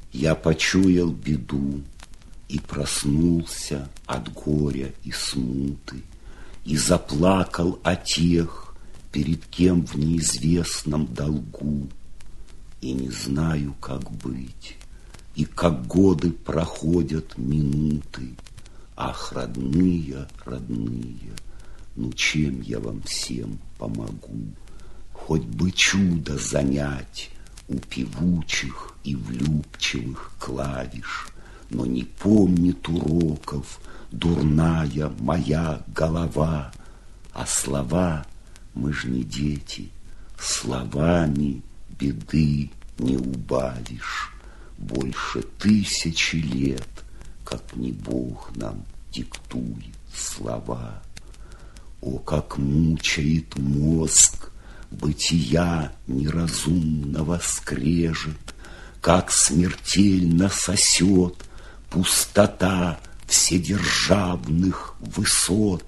Я почуял беду и проснулся от горя и смуты, и заплакал о тех, перед кем в неизвестном долгу. И не знаю, как быть, и как годы проходят минуты. Ах, родные, родные, ну чем я вам всем помогу? Хоть бы чудо занять у певучих и влюбчивых клавиш, но не помнит уроков дурная моя голова. А слова, мы ж не дети, словами беды не убавишь. Больше 1000 лет, как не Бог нам диктует слова. О, как мучает мозг бытия неразумного скрежет, как смертельно сосет пустота вседержавных высот.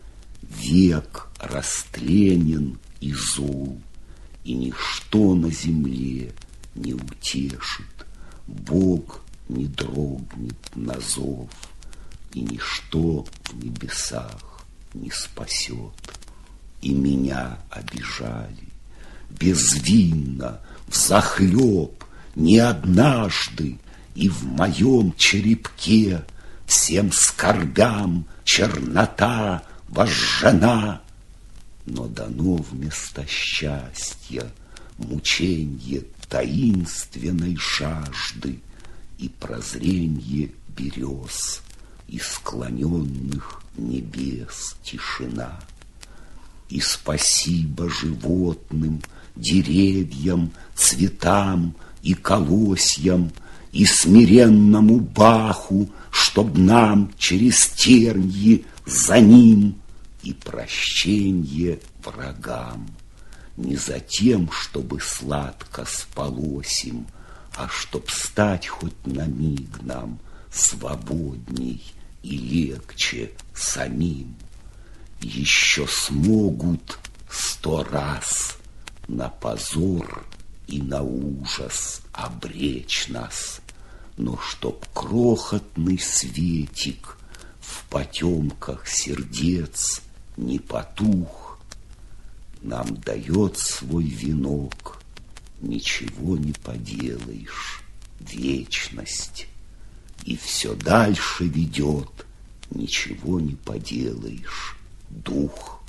Век растленен и зол, и ничто на земле не утешит. Бог не дрогнет на зов, и ничто в небесах не спасет. И меня обижали безвинно, взахлеб, не однажды, и в моем черепке всем скорбям чернота возжжена. Но дано вместо счастья мученье таинственной жажды и прозренье берез, и склоненных небес тишина. И спасибо животным, деревьям, цветам и колосьям, и смиренному Баху, чтоб нам через терньи за ним, и прощенье врагам. Не за тем, чтобы сладко спалось им, а чтоб стать хоть на миг нам свободней и легче самим. Еще смогут 100 раз на позор и на ужас обречь нас, но чтоб крохотный светик в потемках сердец не потух, нам дает свой венок, ничего не поделаешь, вечность, и все дальше ведет, ничего не поделаешь, дух.